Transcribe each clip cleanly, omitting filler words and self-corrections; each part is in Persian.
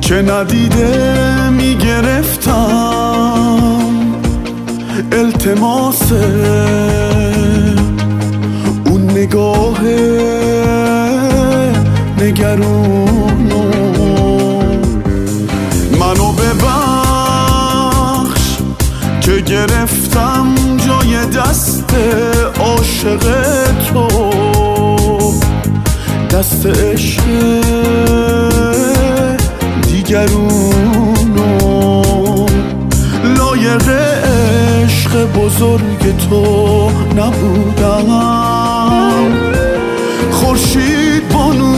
که ندیده میگرفتم التماس اون نگاه نگرونو. منو ببخش که گرفتم جای دست عاشق تو، دست عشق دیگرونو. لایق عشق بزرگ تو نبودم، خورشید بانو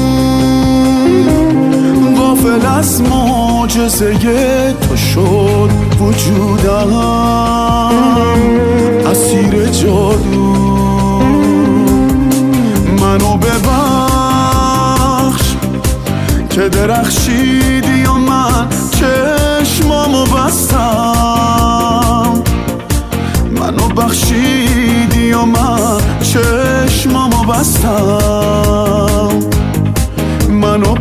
غافل از معجزه تو شد وجودم، اسیر جادو. منو ببخش که درخشیدی و من چشمامو بستم، منو بخشیدی و من چشمامو بستم. منو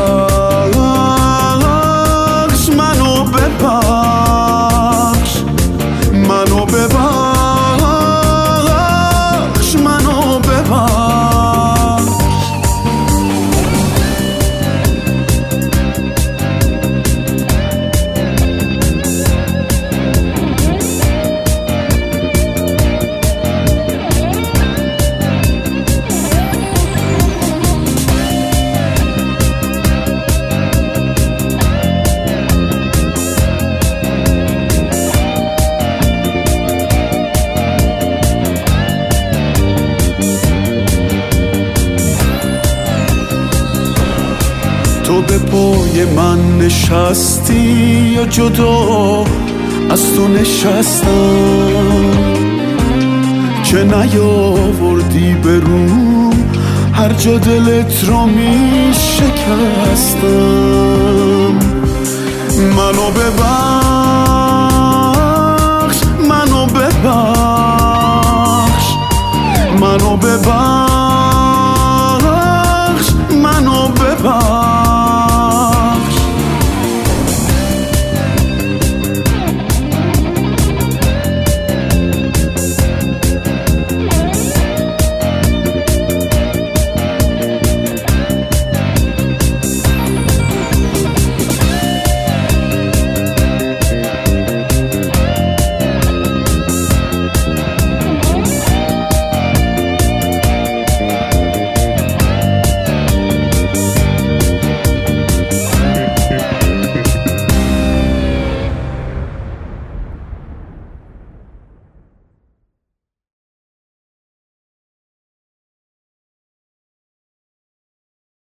ببخش، منو ببخش، منو ببخش، منو ببخش. تو به پای من نشستی یا جدا از تو نشستم، که نیاوردی به روم هر جا دلت رو می شکستم. منو ببخش، منو ببخش، منو ببخش،